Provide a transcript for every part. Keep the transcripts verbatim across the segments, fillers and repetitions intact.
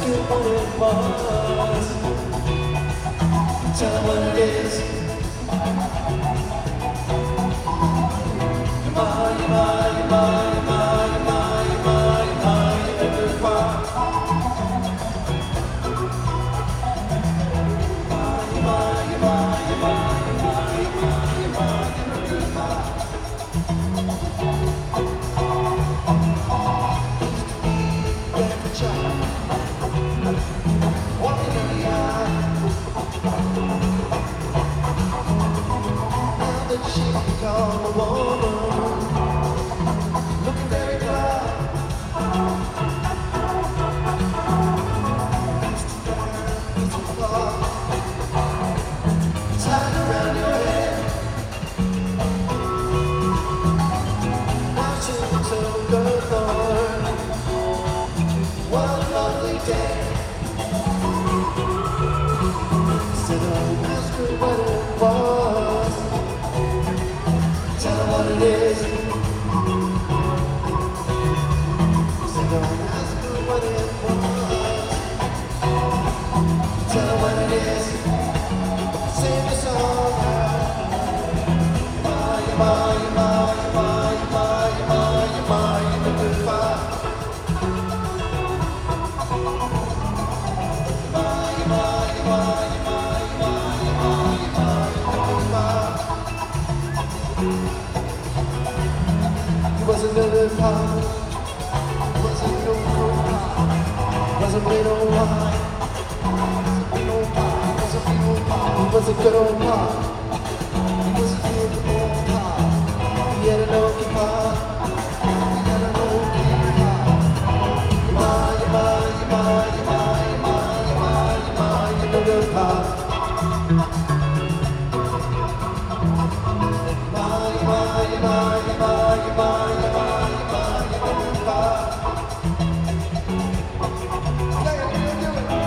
ask you what it was. Tell her what it is. You're mine, you're mine, you're mine, you're mine, you're mine, you're mine, you're mine, you're every part. You're mine, you're mine, you're mine, you're mine, you're mine, you're mine, you're every part. Every child, walking in the eye. Now that she's become a woman, looking very proud. Used to drive, used to far, tied around your head. Now she took a thorn. What a lovely day. Said I'll ask her what it was. Tell her what it is. Said I'll ask her what it was. Tell her what it is. Sing the song out. You're mine, you're mine, you're mine, you're mine, you're mine, you're mine, you're mine, you're goodbye. He wasn't a little pie, he wasn't no fruit pie, he wasn't made of wine, he wasn't no pie, he wasn't real pie, he was a good old pie, he was a good old pie, he had an old pie, he had an old pie. You're mine, you're mine, you're mine, you're mine, you're mine, you're mine, you're mine, you're no good pie. You're mine, you're mine, you're mine, you're mine, you're mine, you're mine, you're no good pie. Yeah, yeah, yeah, do it.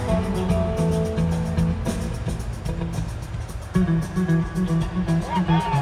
Thank you.